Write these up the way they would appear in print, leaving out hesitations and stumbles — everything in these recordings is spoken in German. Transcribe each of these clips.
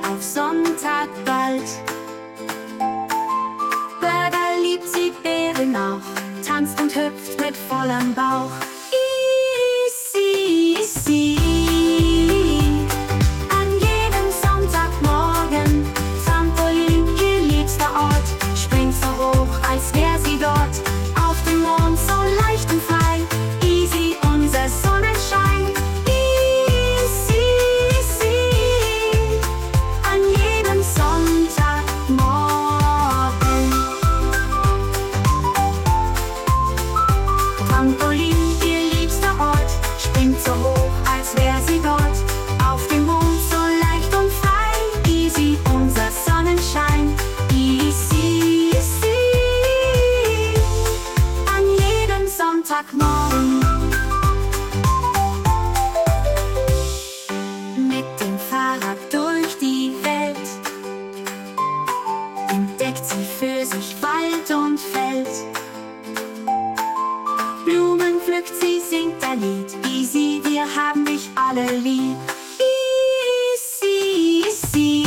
auf Sonntag bald. Burger liebt sie, Beeren auch, tanzt und hüpft mit vollem Bauch. Easy, easy. An jedem Sonntagmorgen, Trampolin, ihr liebster Ort, springt so hoch, als wär sie dort. Auf dem Mond so leicht und frei, easy, unser Sonnenschein. Easy, easy. An jedem Sonntagmorgen. Trampolin, ihr liebster Ort, springt so hoch, als wär sie dort. Auf dem Mond so leicht und frei, easy, unser Sonnenschein. Easy, easy. An jedem Sonntagmorgen. Mit dem Fahrrad durch die Welt entdeckt sie für sich Wald und Feld. Blumen pflückt sie, singt ein Lied. Easy, wir haben dich alle lieb. Easy, easy.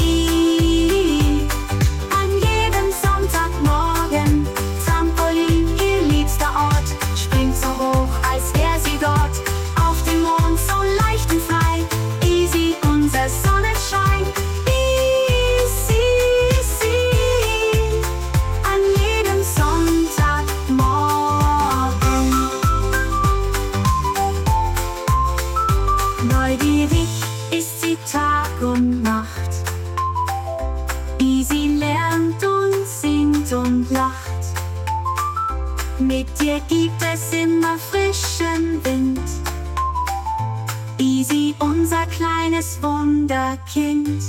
An jedem Sonntagmorgen, Trampolin, ihr liebster Ort, springt so hoch, als wär sie dort. Auf dem Mond so leicht und frei, easy, unser Sonnenschein. Easy, easy. An jedem Sonntagmorgen. Neugierig ist sie Tag und Nacht. Easy lernt und singt und lacht. Mit dir gibt es immer frischen Wind. Easy, unser kleines Wunderkind.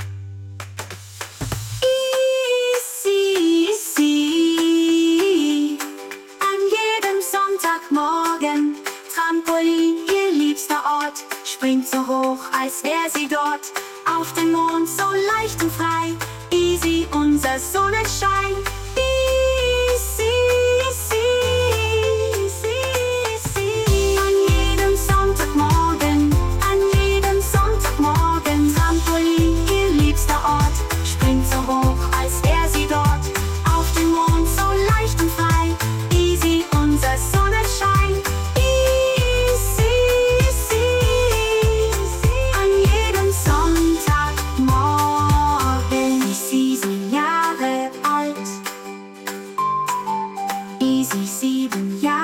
Easy, easy. An jedem Sonntagmorgen, Trampolin, ihr liebster Ort, springt so hoch, als wär sie dort. Auf dem Mond so leicht und frei, easy, unser Sonnenschein. Easy, easy, easy, easy. An jedem Sonntagmorgen, Trampolin, ihr liebster Ort, springt so hoch, als wär sie dort. Auf dem Mond so leicht und frei, easy, unser Sonnenschein. Easy, easy. An jedem Sonntagmorgen. Ist 7 Jahre alt. Easy, 7 Jahre